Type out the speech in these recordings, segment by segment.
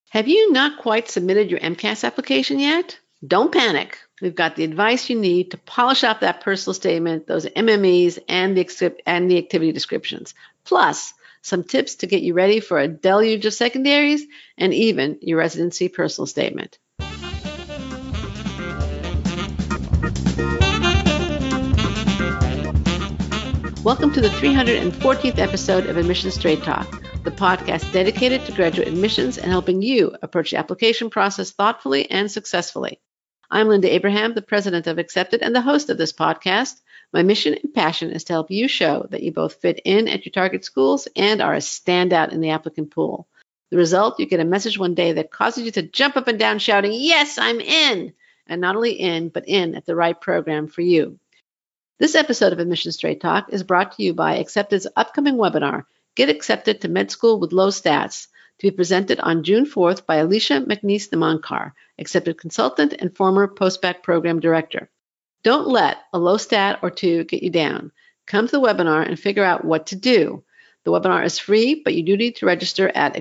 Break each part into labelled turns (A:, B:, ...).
A: Have you not quite submitted your MCAS application yet? Don't panic. We've got the advice you need to polish up that personal statement, those MMEs, and the activity descriptions. Plus, some tips to get you ready for a deluge of secondaries and even your residency personal statement. Welcome to the 314th episode of Admissions Straight Talk, the podcast dedicated to graduate admissions and helping you approach the application process thoughtfully and successfully. I'm Linda Abraham, the president of Accepted and the host of this podcast. My mission and passion is to help you show that you both fit in at your target schools and are a standout in the applicant pool. The result, you get a message one day that causes you to jump up and down shouting, "Yes, I'm in!" And not only in, but in at the right program for you. This episode of Admissions Straight Talk is brought to you by Accepted's upcoming webinar, Get Accepted to Med School with Low Stats, to be presented on June 4th by Alicia McNeese de Monclar, Accepted consultant and former Postbac program director. Don't let a low stat or two get you down. Come to the webinar and figure out what to do. The webinar is free, but you do need to register at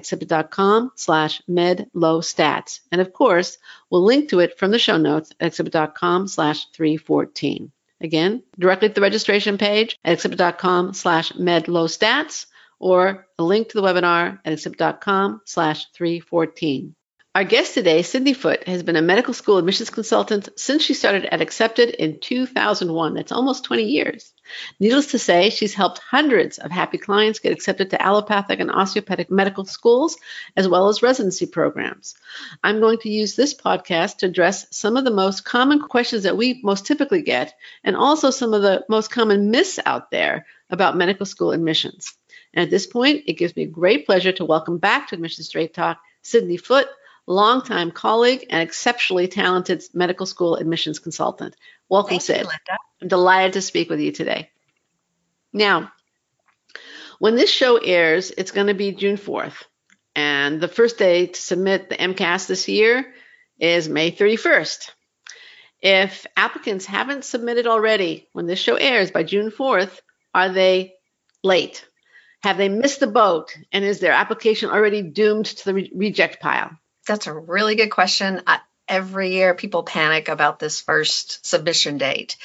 A: accepted.com/medlowstats. And of course, we'll link to it from the show notes at accepted.com/314. Again, directly to the registration page at accepted.com/medlowstats or a link to the webinar at accepted.com/314. Our guest today, Sydney Foote, has been a medical school admissions consultant since she started at Accepted in 2001. That's almost 20 years. Needless to say, she's helped hundreds of happy clients get accepted to allopathic and osteopathic medical schools, as well as residency programs. I'm going to use this podcast to address some of the most common questions that we most typically get, and also some of the most common myths out there about medical school admissions. And at this point, it gives me great pleasure to welcome back to Admissions Straight Talk, Sydney Foote, longtime colleague and exceptionally talented medical school admissions consultant. Welcome, Sid.
B: Thank you, Linda.
A: I'm delighted to speak with you today. Now, when this show airs, it's going to be June 4th, and the first day to submit the MCAS this year is May 31st. If applicants haven't submitted already when this show airs by June 4th, are they late? Have they missed the boat? And is their application already doomed to the reject pile?
B: That's a really good question. Every year, people panic about this first submission date.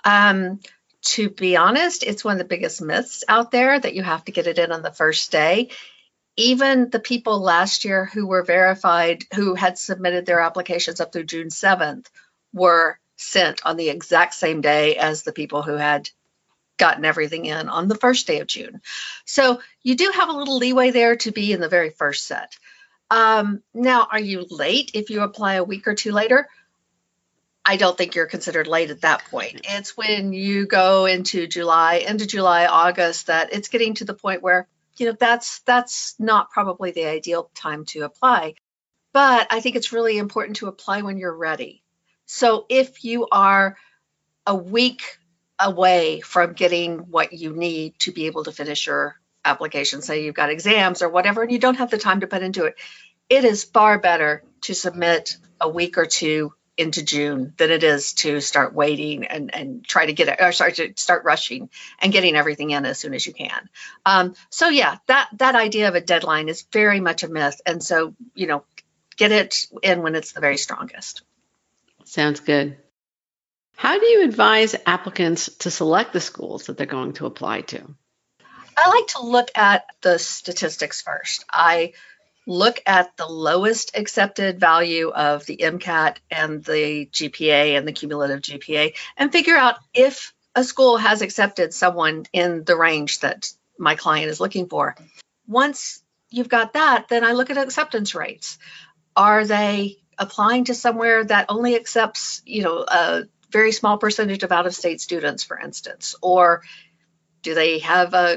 B: To be honest, it's one of the biggest myths out there that you have to get it in on the first day. Even the people last year who were verified, who had submitted their applications up through June 7th, were sent on the exact same day as the people who had gotten everything in on the first day of June. So you do have a little leeway there to be in the very first set. Now, are you late if you apply a week or two later? I don't think you're considered late at that point. It's when you go into July, August, that it's getting to the point where, that's not probably the ideal time to apply. But I think it's really important to apply when you're ready. So if you are a week away from getting what you need to be able to finish your application, say you've got exams or whatever, and you don't have the time to put into it, it is far better to submit a week or two into June than it is to start waiting and try to get it, or sorry, to start rushing and getting everything in as soon as you can. So yeah, that idea of a deadline is very much a myth. And so, get it in when it's the very strongest.
A: Sounds good. How do you advise applicants to select the schools that they're going to apply to?
B: I like to look at the statistics first. I look at the lowest accepted value of the MCAT and the GPA and the cumulative GPA and figure out if a school has accepted someone in the range that my client is looking for. Once you've got that, then I look at acceptance rates. Are they applying to somewhere that only accepts, a very small percentage of out-of-state students, for instance, or do they have a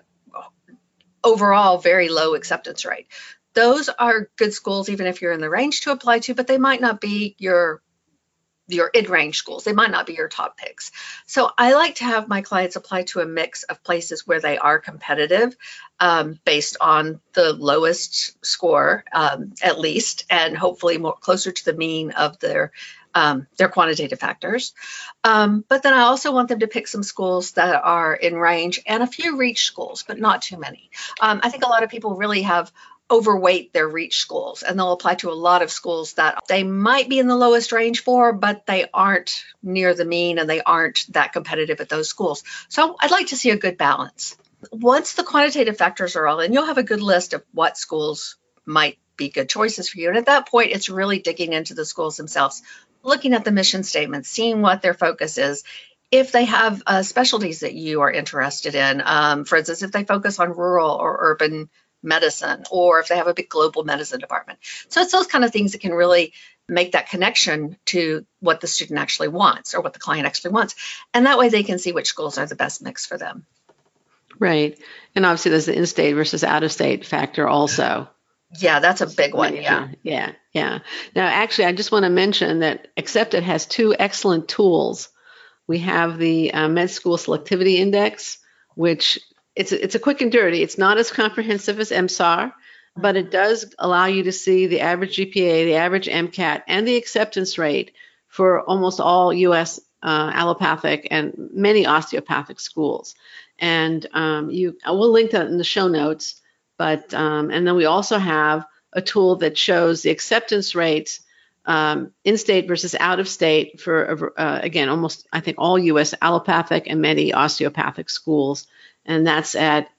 B: overall very low acceptance rate? Those are good schools, even if you're in the range to apply to, but they might not be your in-range schools. They might not be your top picks. So I like to have my clients apply to a mix of places where they are competitive based on the lowest score, at least, and hopefully more closer to the mean of their quantitative factors. But then I also want them to pick some schools that are in range and a few reach schools, but not too many. I think a lot of people really have overweight their reach schools, and they'll apply to a lot of schools that they might be in the lowest range for, but they aren't near the mean and they aren't that competitive at those schools. So I'd like to see a good balance. Once the quantitative factors are all in, you'll have a good list of what schools might be good choices for you. And at that point, it's really digging into the schools themselves, looking at the mission statements, seeing what their focus is. If they have specialties that you are interested in, for instance, if they focus on rural or urban medicine, or if they have a big global medicine department. So it's those kind of things that can really make that connection to what the student actually wants or what the client actually wants. And that way they can see which schools are the best mix for them.
A: Right. And obviously there's the in-state versus out-of-state factor also.
B: Yeah, that's a big one. Yeah.
A: Now, actually, I just want to mention that Accepted has two excellent tools. We have the Med School Selectivity Index, which it's a quick and dirty. It's not as comprehensive as MSAR, but it does allow you to see the average GPA, the average MCAT, and the acceptance rate for almost all U.S. allopathic and many osteopathic schools. And we'll link that in the show notes. But and then we also have a tool that shows the acceptance rates in-state versus out-of-state for, again, almost, I think, all U.S. allopathic and many osteopathic schools. And that's at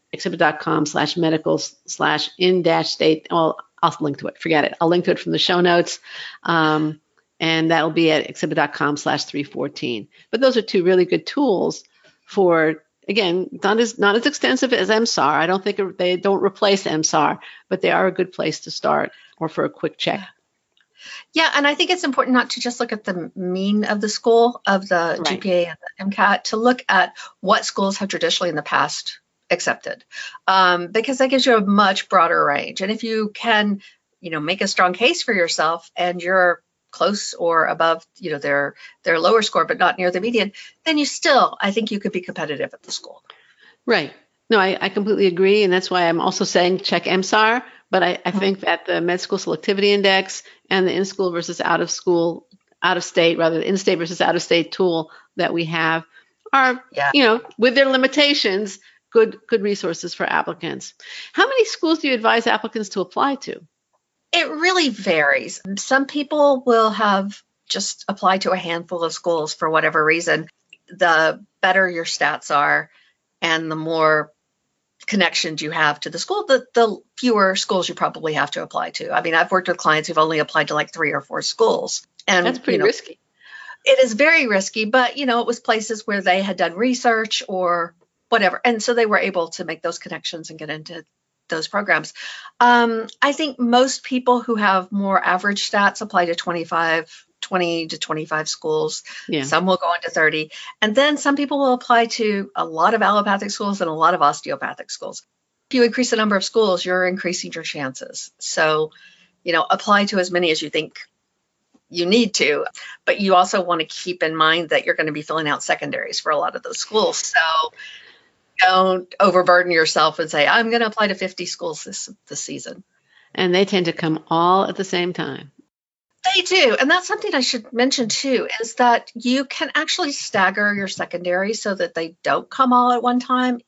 A: accepted.com/medical/in-state. Well, I'll link to it. Forget it. I'll link to it from the show notes. And that'll be at accepted.com/314. But those are two really good tools for, again, not as extensive as MSAR. I don't think they don't replace MSAR, but they are a good place to start or for a quick check.
B: Yeah, and I think it's important not to just look at the mean of the school, of the
A: Right.
B: GPA and the MCAT, to look at what schools have traditionally in the past accepted, because that gives you a much broader range. And if you can, make a strong case for yourself and you're close or above, their lower score, but not near the median, then I think you could be competitive at the school.
A: Right. No, I completely agree. And that's why I'm also saying check MSAR. But I think that the Med School Selectivity Index and the in-school versus out-of-state, rather the in-state versus out-of-state tool that we have are, with their limitations, good resources for applicants. How many schools do you advise applicants to apply to?
B: It really varies. Some people will have just applied to a handful of schools for whatever reason. The better your stats are and the more connections you have to the school, the fewer schools you probably have to apply to. I mean, I've worked with clients who've only applied to like 3 or 4 schools. And
A: that's pretty risky.
B: It is very risky, but it was places where they had done research or whatever. And so they were able to make those connections and get into those programs. I think most people who have more average stats apply to 20 to 25 schools.
A: Yeah.
B: Some will go into 30. And then some people will apply to a lot of allopathic schools and a lot of osteopathic schools. If you increase the number of schools, you're increasing your chances. So, apply to as many as you think you need to, but you also want to keep in mind that you're going to be filling out secondaries for a lot of those schools. So don't overburden yourself and say, I'm going to apply to 50 schools this season.
A: And they tend to come all at the same time.
B: They do. And that's something I should mention too, is that you can actually stagger your secondary so that they don't come all at one time.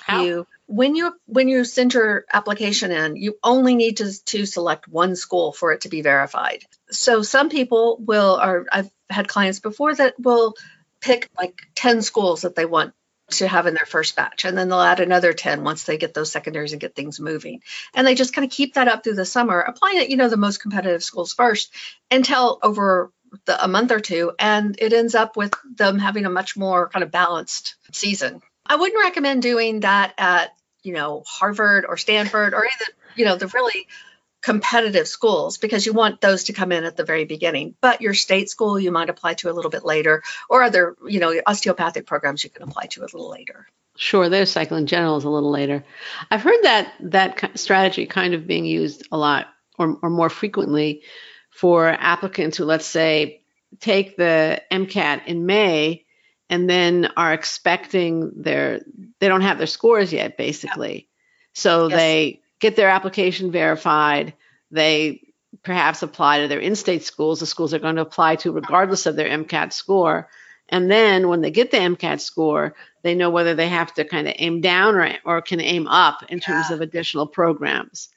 B: When you send your application in, you only need to select one school for it to be verified. So some people I've had clients before that will pick like 10 schools that they want to have in their first batch, and then they'll add another 10 once they get those secondaries and get things moving. And they just kind of keep that up through the summer, applying it, the most competitive schools first until over a month or two, and it ends up with them having a much more kind of balanced season. I wouldn't recommend doing that at, Harvard or Stanford or either, the really competitive schools, because you want those to come in at the very beginning. But your state school, you might apply to a little bit later, or other, osteopathic programs you can apply to a little later.
A: Sure, their cycle in general is a little later. I've heard that strategy kind of being used a lot or more frequently for applicants who, let's say, take the MCAT in May and then are expecting they don't have their scores yet, basically. Yeah. So yes. They get their application verified. They perhaps apply to their in-state schools, the schools they're going to apply to regardless of their MCAT score. And then when they get the MCAT score, they know whether they have to kind of aim down or can aim up in terms of additional programs.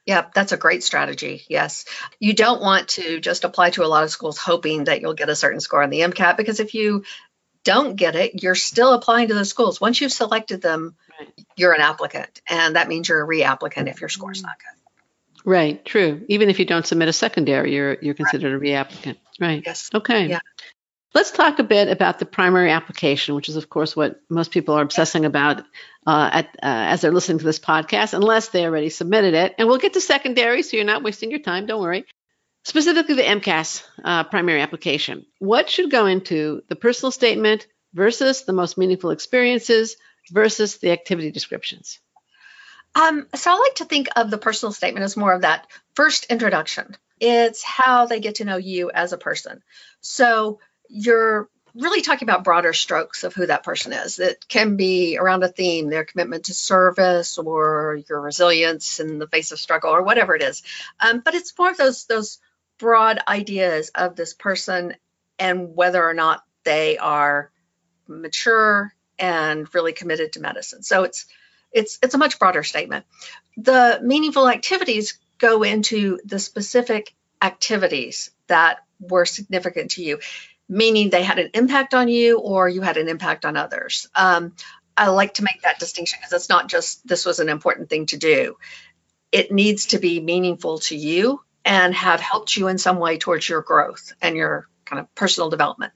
B: Yep, that's a great strategy. Yes. You don't want to just apply to a lot of schools hoping that you'll get a certain score on the MCAT, because if you don't get it, you're still applying to those schools. Once you've selected them,
A: Right.
B: you're an applicant, and that means you're a reapplicant if your score's not good.
A: Right. True. Even if you don't submit a secondary, you're considered a reapplicant. Right.
B: Yes.
A: Okay.
B: Yeah.
A: Let's talk a bit about the primary application, which is, of course, what most people are obsessing about as they're listening to this podcast, unless they already submitted it. And we'll get to secondary, so you're not wasting your time. Don't worry. Specifically, the MCAS primary application. What should go into the personal statement versus the most meaningful experiences versus the activity descriptions?
B: So I like to think of the personal statement as more of that first introduction. It's how they get to know you as a person. So you're really talking about broader strokes of who that person is. It can be around a theme, their commitment to service, or your resilience in the face of struggle, or whatever it is. But it's more of those broad ideas of this person and whether or not they are mature and really committed to medicine. So it's a much broader statement. The meaningful activities go into the specific activities that were significant to you, meaning they had an impact on you or you had an impact on others. I like to make that distinction because it's not just this was an important thing to do. It needs to be meaningful to you and have helped you in some way towards your growth and your kind of personal development.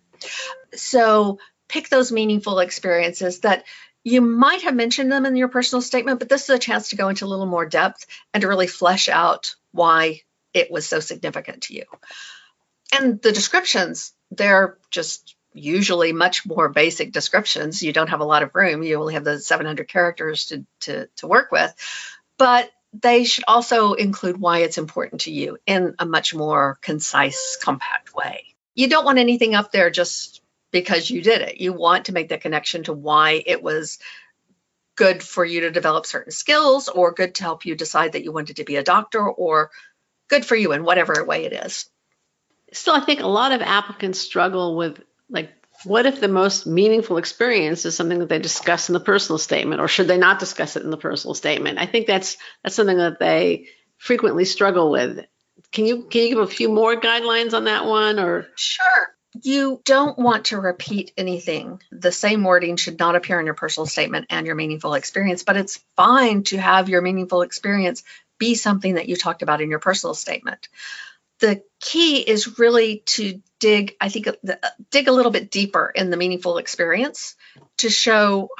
B: So pick those meaningful experiences that you might have mentioned them in your personal statement, but this is a chance to go into a little more depth and to really flesh out why it was so significant to you. And the descriptions, they're just usually much more basic descriptions. You don't have a lot of room. You only have the 700 characters to work with, but they should also include why it's important to you in a much more concise, compact way. You don't want anything up there just because you did it. You want to make that connection to why it was good for you to develop certain skills, or good to help you decide that you wanted to be a doctor, or good for you in whatever way it is.
A: Still, I think a lot of applicants struggle with, like, what if the most meaningful experience is something that they discuss in the personal statement, or should they not discuss it in the personal statement? I think that's something that they frequently struggle with. Can you give a few more guidelines on that one? Or
B: Sure. You don't want to repeat anything. The same wording should not appear in your personal statement and your meaningful experience, but it's fine to have your meaningful experience be something that you talked about in your personal statement. The key is really to dig a little bit deeper in the meaningful experience to show,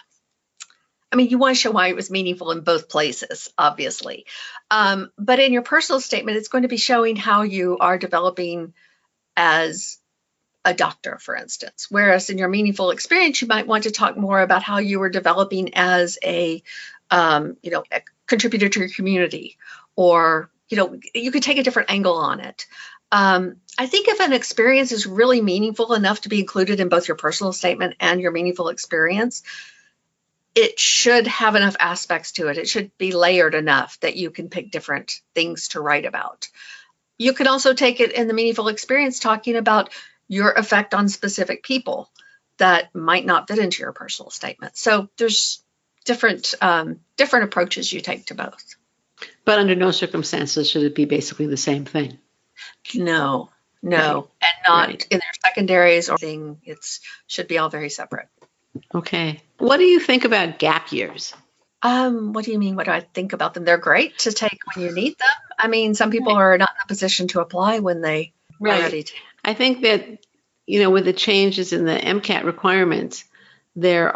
B: you want to show why it was meaningful in both places, obviously. But in your personal statement, it's going to be showing how you are developing as a doctor, for instance. Whereas in your meaningful experience, you might want to talk more about how you were developing as a contributor to your community, or you could take a different angle on it. I think if an experience is really meaningful enough to be included in both your personal statement and your meaningful experience, it should have enough aspects to it. It should be layered enough that you can pick different things to write about. You could also take it in the meaningful experience talking about your effect on specific people that might not fit into your personal statement. So there's different approaches you take to both.
A: But under no circumstances should it be basically the same thing.
B: No,
A: Right.
B: and not
A: Right.
B: in their secondaries or thing. It should be all very separate.
A: Okay. What do you think about gap years?
B: What do you mean? What do I think about them? They're great to take when you need them. Some people are not in a position to apply when they are ready to.
A: I think that, with the changes in the MCAT requirements, there's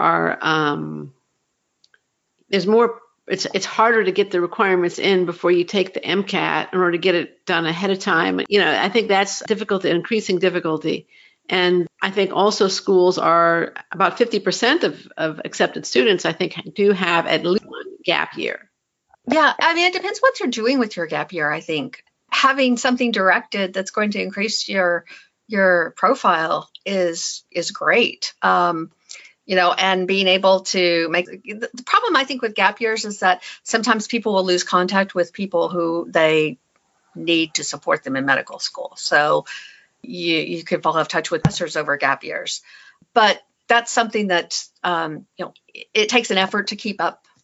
A: more. It's harder to get the requirements in before you take the MCAT in order to get it done ahead of time. I think that's increasing difficulty. And I think also schools are about 50% of accepted students, I think, do have at least one gap year.
B: Yeah, it depends what you're doing with your gap year. I think having something directed that's going to increase your profile is great. And being able to make the problem, I think, with gap years is that sometimes people will lose contact with people who they need to support them in medical school. So you could fall out of touch with professors over gap years. But that's something that, it takes an effort to keep up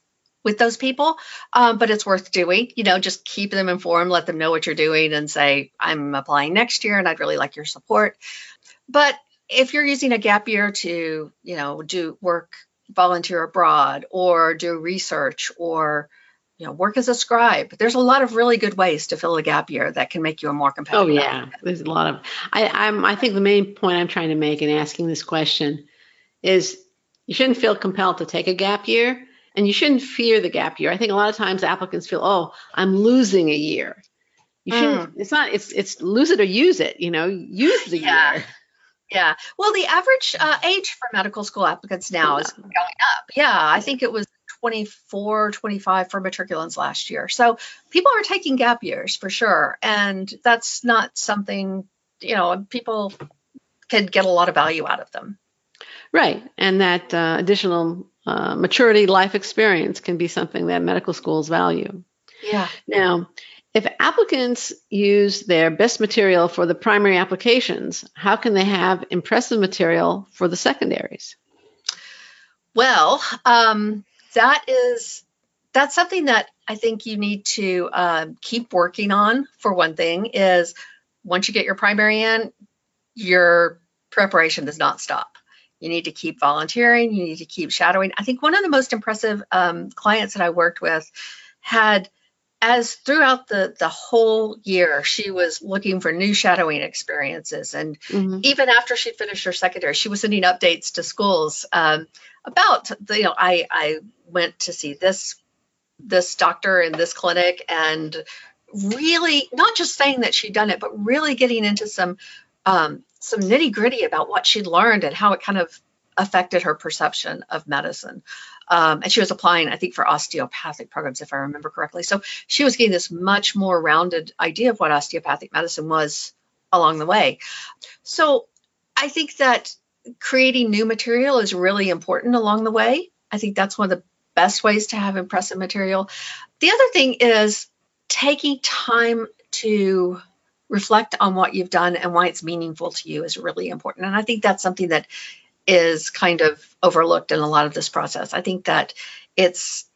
B: with those people, but it's worth doing. Just keep them informed, let them know what you're doing, and say, I'm applying next year and I'd really like your support. But if you're using a gap year to, do work, volunteer abroad, or do research, or work as a scribe, there's a lot of really good ways to fill a gap year that can make you a more competitive.
A: Oh yeah, there's a lot of. I think the main point I'm trying to make in asking this question is you shouldn't feel compelled to take a gap year, and you shouldn't fear the gap year. I think a lot of times applicants feel, oh, I'm losing a year. You shouldn't. It's not. It's lose it or use it. Use the year.
B: Yeah. Well, the average age for medical school applicants now is going up. Yeah, I think it was 24, 25 for matriculants last year. So people are taking gap years for sure. And that's not something, people can get a lot of value out of them.
A: Right. And that additional maturity, life experience can be something that medical schools value.
B: Yeah.
A: Now, if applicants use their best material for the primary applications, how can they have impressive material for the secondaries?
B: Well, that's something that I think you need to keep working on. For one thing, is once you get your primary in, your preparation does not stop. You need to keep volunteering. You need to keep shadowing. I think one of the most impressive clients that I worked with had, as throughout the whole year, she was looking for new shadowing experiences. And even after she finished her secondary, she was sending updates to schools about, I went to see this doctor in this clinic, and really not just saying that she'd done it, but really getting into some nitty gritty about what she'd learned and how it kind of affected her perception of medicine. And she was applying, I think, for osteopathic programs, if I remember correctly. So she was getting this much more rounded idea of what osteopathic medicine was along the way. So I think that creating new material is really important along the way. I think that's one of the best ways to have impressive material. The other thing is taking time to reflect on what you've done and why it's meaningful to you is really important. And I think that's something that is kind of overlooked in a lot of this process. I think that it's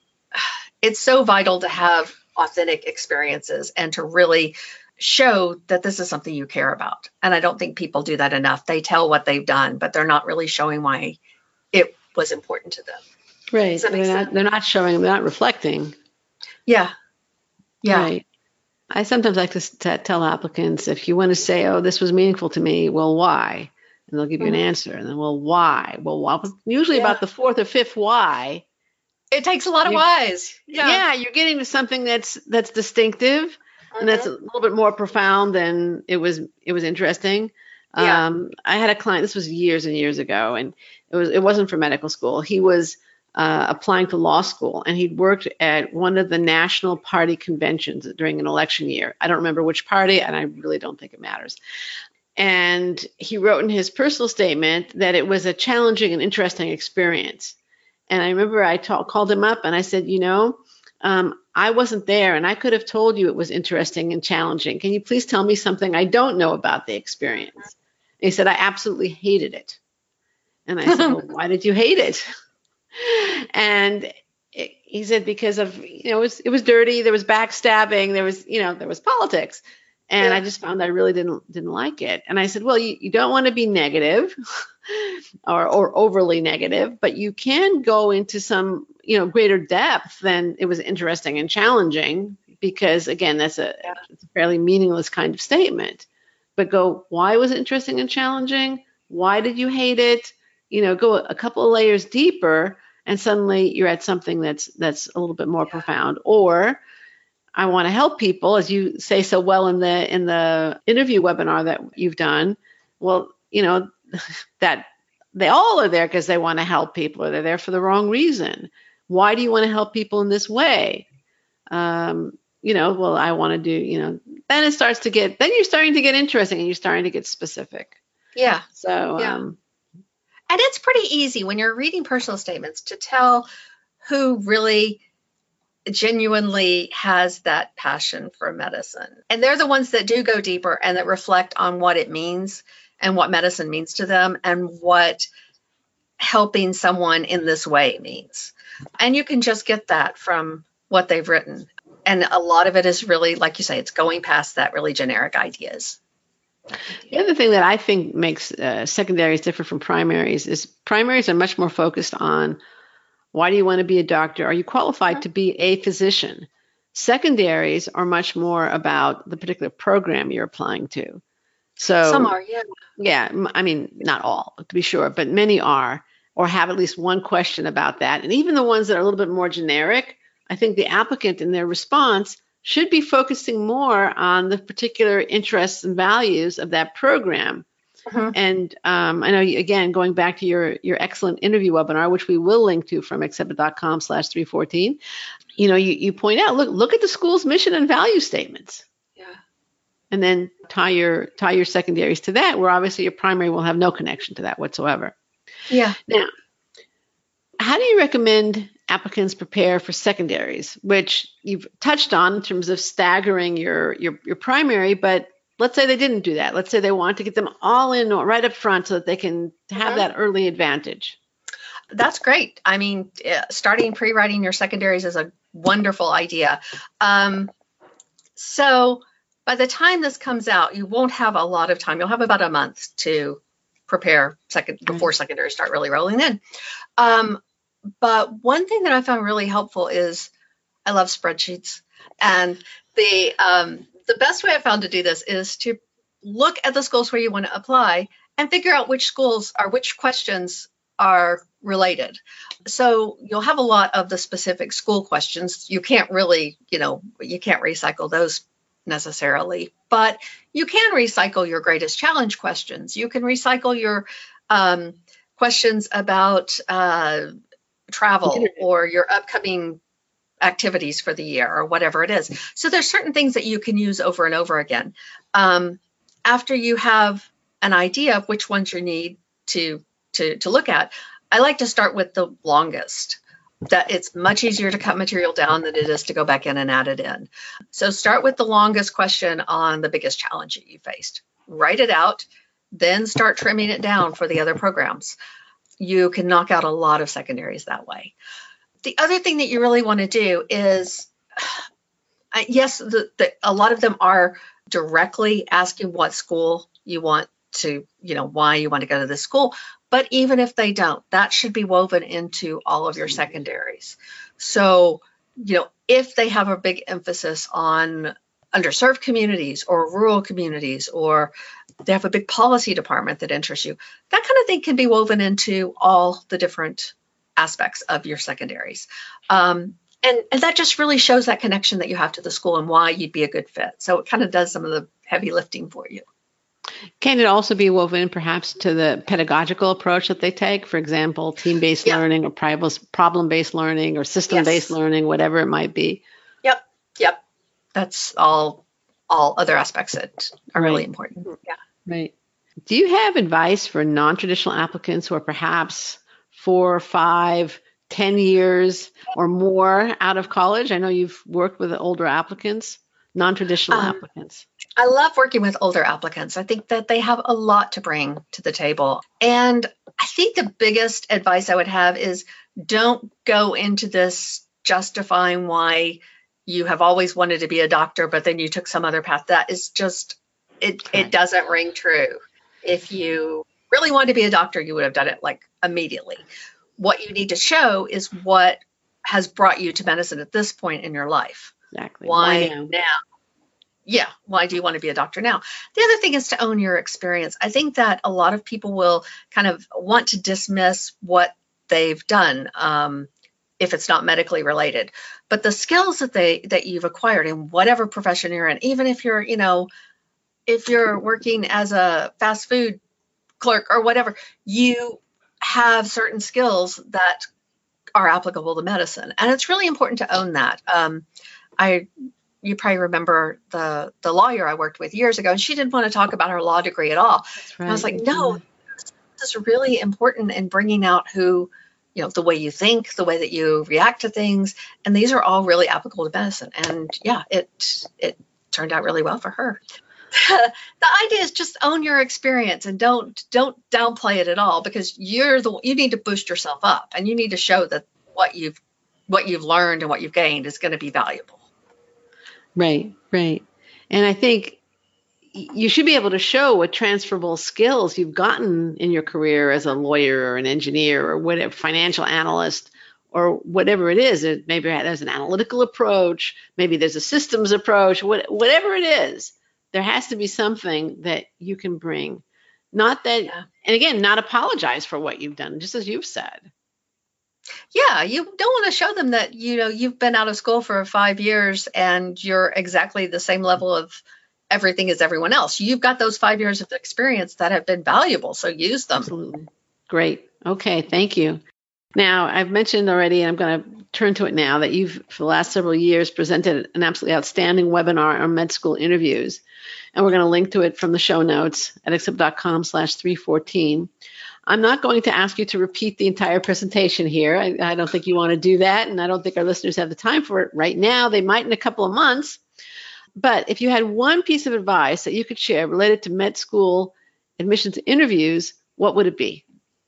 B: so vital to have authentic experiences and to really show that this is something you care about. And I don't think people do that enough. They tell what they've done, but they're not really showing why it was important to them.
A: Right. They're not showing, they're not reflecting.
B: Yeah. Yeah. Right.
A: I sometimes like to tell applicants, if you want to say, oh, this was meaningful to me, well, why? And they'll give you an answer. And then, well, why? Well, why? Usually about the fourth or fifth why.
B: It takes a lot of whys.
A: Yeah, you're getting to something that's distinctive and that's a little bit more profound than it was interesting. Yeah. I had a client, this was years and years ago, and it wasn't for medical school. He was applying to law school, and he'd worked at one of the national party conventions during an election year. I don't remember which party, and I really don't think it matters. And he wrote in his personal statement that it was a challenging and interesting experience. And I remember I called him up and I said, I wasn't there and I could have told you it was interesting and challenging. Can you please tell me something I don't know about the experience? And he said, I absolutely hated it. And I said, well, why did you hate it? And he said, because of, it was dirty. There was backstabbing. There was politics. And I just found I really didn't like it. And I said, well, you don't want to be negative or overly negative, but you can go into some, greater depth than it was interesting and challenging, because again, that's it's a fairly meaningless kind of statement. But go, why was it interesting and challenging? Why did you hate it? Go a couple of layers deeper, and suddenly you're at something that's a little bit more profound. Or I want to help people, as you say so well in the interview webinar that you've done. Well, that they all are there because they want to help people, or they're there for the wrong reason. Why do you want to help people in this way? Well, I want to do, then it starts to get, then you're starting to get interesting and you're starting to get specific.
B: Yeah.
A: So,
B: and it's pretty easy when you're reading personal statements to tell who really genuinely has that passion for medicine. And they're the ones that do go deeper and that reflect on what it means and what medicine means to them and what helping someone in this way means. And you can just get that from what they've written. And a lot of it is really, like you say, it's going past that really generic ideas.
A: The other thing that I think makes secondaries different from primaries is primaries are much more focused on why do you want to be a doctor? Are you qualified to be a physician? Secondaries are much more about the particular program you're applying to. So
B: some are, yeah.
A: Yeah, I mean, not all, to be sure, but many are, or have at least one question about that. And even the ones that are a little bit more generic, I think the applicant in their response should be focusing more on the particular interests and values of that program. Mm-hmm. And I know, again, going back to your excellent interview webinar, which we will link to from accepted.com/314, you point out, look at the school's mission and value statements.
B: Yeah.
A: And then tie your secondaries to that, where obviously your primary will have no connection to that whatsoever.
B: Yeah.
A: Now, how do you recommend applicants prepare for secondaries, which you've touched on in terms of staggering your primary, but let's say they didn't do that. Let's say they want to get them all in right up front so that they can have that early advantage.
B: That's great. I mean, starting pre-writing your secondaries is a wonderful idea. So by the time this comes out, you won't have a lot of time. You'll have about a month to prepare before secondaries start really rolling in. But one thing that I found really helpful is I love spreadsheets. And the best way I found to do this is to look at the schools where you want to apply and figure out which schools or which questions are related. So you'll have a lot of the specific school questions. You can't really, you can't recycle those necessarily, but you can recycle your greatest challenge questions. You can recycle your questions about travel or your upcoming activities for the year or whatever it is. So there's certain things that you can use over and over again. After you have an idea of which ones you need to look at, I like to start with the longest. That it's much easier to cut material down than it is to go back in and add it in. So start with the longest question on the biggest challenge that you faced. Write it out, then start trimming it down for the other programs. You can knock out a lot of secondaries that way. The other thing that you really want to do is, yes, a lot of them are directly asking what school you want to, why you want to go to this school. But even if they don't, that should be woven into all of your secondaries. So, if they have a big emphasis on underserved communities or rural communities, or they have a big policy department that interests you, that kind of thing can be woven into all the different aspects of your secondaries. And that just really shows that connection that you have to the school and why you'd be a good fit. So it kind of does some of the heavy lifting for you.
A: Can it also be woven in perhaps to the pedagogical approach that they take? For example, team-based learning or problem-based learning or system-based learning, whatever it might be.
B: Yep. That's all other aspects that are really important. Yeah.
A: Right. Do you have advice for non-traditional applicants who are perhaps 4, 5, 10 years or more out of college? I know you've worked with older applicants, non-traditional applicants.
B: I love working with older applicants. I think that they have a lot to bring to the table. And I think the biggest advice I would have is don't go into this justifying why you have always wanted to be a doctor, but then you took some other path. That is just, it doesn't ring true. If you really wanted to be a doctor, you would have done it like immediately. What you need to show is what has brought you to medicine at this point in your life.
A: Exactly.
B: Why now? Yeah. Why do you want to be a doctor now? The other thing is to own your experience. I think that a lot of people will kind of want to dismiss what they've done if it's not medically related. But the skills that you've acquired in whatever profession you're in, even if you're, if you're working as a fast food clerk or whatever, you have certain skills that are applicable to medicine. And it's really important to own that. You probably remember the lawyer I worked with years ago, and she didn't want to talk about her law degree at all. That's right. And I was like, no, this is really important in bringing out who, the way you think, the way that you react to things. And these are all really applicable to medicine. And yeah, it turned out really well for her. The idea is just own your experience and don't downplay it at all, because you need to boost yourself up and you need to show that what you've what you've learned and what you've gained is going to be valuable.
A: Right, right. And I think you should be able to show what transferable skills you've gotten in your career as a lawyer or an engineer or whatever, financial analyst or whatever it is. Maybe there's an analytical approach, maybe there's a systems approach, whatever it is, there has to be something that you can bring. Not that, and again, not apologize for what you've done, just as you've said.
B: Yeah, you don't want to show them that, you've been out of school for 5 years and you're exactly the same level of everything as everyone else. You've got those 5 years of experience that have been valuable, so use them.
A: Absolutely. Great. Okay, thank you. Now, I've mentioned already, and I'm going to turn to it now, that you've, for the last several years, presented an absolutely outstanding webinar on med school interviews. And we're going to link to it from the show notes at accepted.com/314. I'm not going to ask you to repeat the entire presentation here. I don't think you want to do that, and I don't think our listeners have the time for it right now. They might in a couple of months. But if you had one piece of advice that you could share related to med school admissions interviews, what would it be?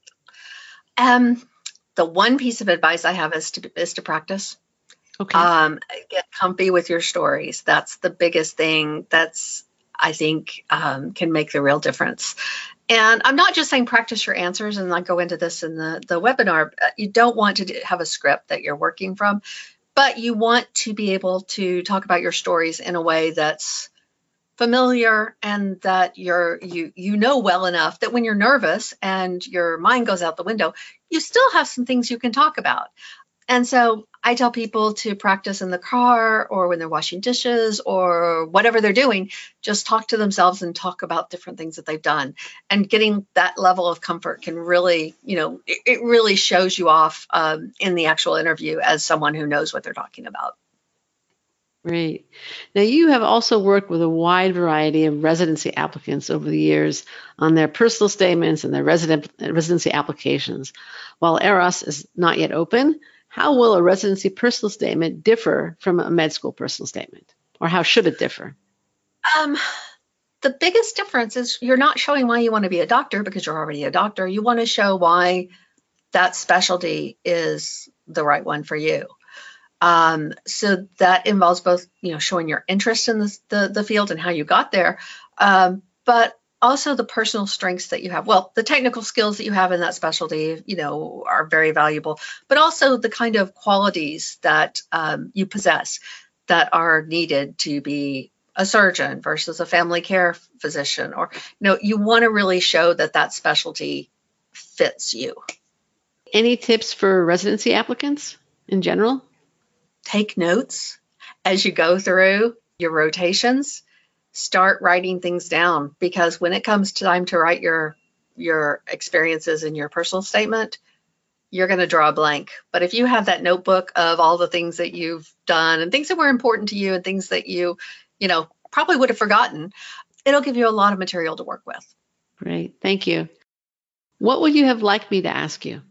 B: The one piece of advice I have is to practice.
A: Okay.
B: Get comfy with your stories. That's the biggest thing. That's, I think, can make the real difference. And I'm not just saying practice your answers, and I go into this in the webinar. You don't want to have a script that you're working from, but you want to be able to talk about your stories in a way that's familiar and that you know well enough that when you're nervous and your mind goes out the window, you still have some things you can talk about. And so I tell people to practice in the car or when they're washing dishes or whatever they're doing, just talk to themselves and talk about different things that they've done. And getting that level of comfort can really, it really shows you off in the actual interview as someone who knows what they're talking about.
A: Great. Now, you have also worked with a wide variety of residency applicants over the years on their personal statements and their residency applications. While ERAS is not yet open, how will a residency personal statement differ from a med school personal statement? Or how should it differ?
B: The biggest difference is you're not showing why you want to be a doctor because you're already a doctor. You want to show why that specialty is the right one for you. So that involves both, showing your interest in the field and how you got there, but also the personal strengths that you have. Well, the technical skills that you have in that specialty, are very valuable, but also the kind of qualities that you possess that are needed to be a surgeon versus a family care physician, or, you want to really show that specialty fits you.
A: Any tips for residency applicants in general?
B: Take notes as you go through your rotations. Start writing things down, because when it comes time to write your experiences in your personal statement, you're going to draw a blank. But if you have that notebook of all the things that you've done and things that were important to you and things that you probably would have forgotten, it'll give you a lot of material to work with.
A: Great. Thank you. What would you have liked me to ask you?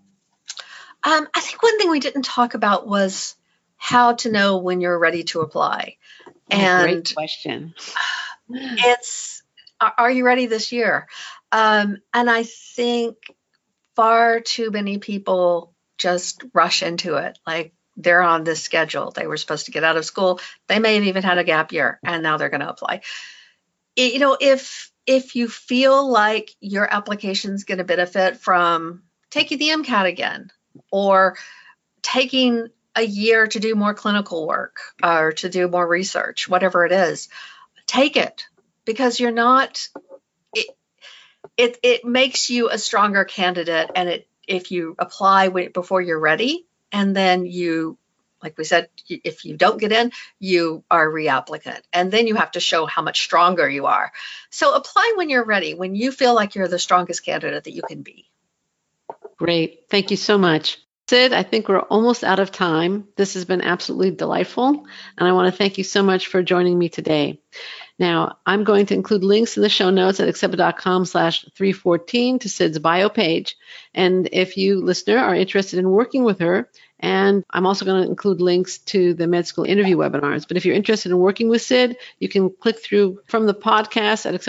B: I think one thing we didn't talk about was how to know when you're ready to apply.
A: Great question.
B: Are you ready this year? And I think far too many people just rush into it. Like, they're on this schedule. They were supposed to get out of school. They may have even had a gap year, and now they're going to apply. If you feel like your application is going to benefit from taking the MCAT again, or taking a year to do more clinical work or to do more research, whatever it is, take it, because you're not, it makes you a stronger candidate. And if you apply before you're ready, and then you, like we said, if you don't get in, you are a reapplicant, and then you have to show how much stronger you are. So apply when you're ready, when you feel like you're the strongest candidate that you can be. Great.
A: Thank you so much. Sid, I think we're almost out of time. This has been absolutely delightful, and I want to thank you so much for joining me today. Now, I'm going to include links in the show notes at accepted.com/314 to Sid's bio page. And if you, listener, are interested in working with her, and I'm also going to include links to the med school interview webinars. But if you're interested in working with Sid, you can click through from the podcast at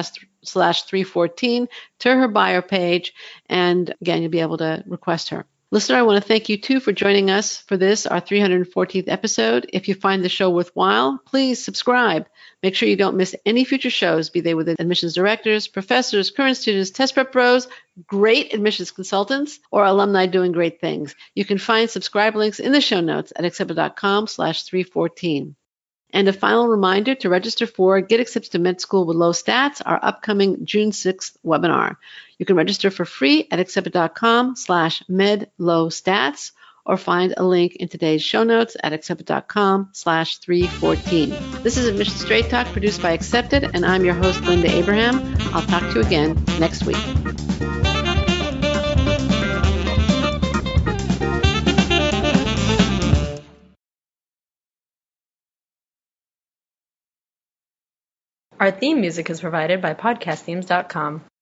A: accepted.com/314 to her bio page. And again, you'll be able to request her. Listener, I want to thank you too for joining us for this, our 314th episode. If you find the show worthwhile, please subscribe. Make sure you don't miss any future shows, be they with admissions directors, professors, current students, test prep pros, great admissions consultants, or alumni doing great things. You can find subscribe links in the show notes at accepted.com/314. And a final reminder to register for Get Accepted to Med School with Low Stats, our upcoming June 6th webinar. You can register for free at accepted.com/medlowstats or find a link in today's show notes at accepted.com/314. This is Admission Straight Talk produced by Accepted, and I'm your host, Linda Abraham. I'll talk to you again next week.
C: Our theme music is provided by podcastthemes.com.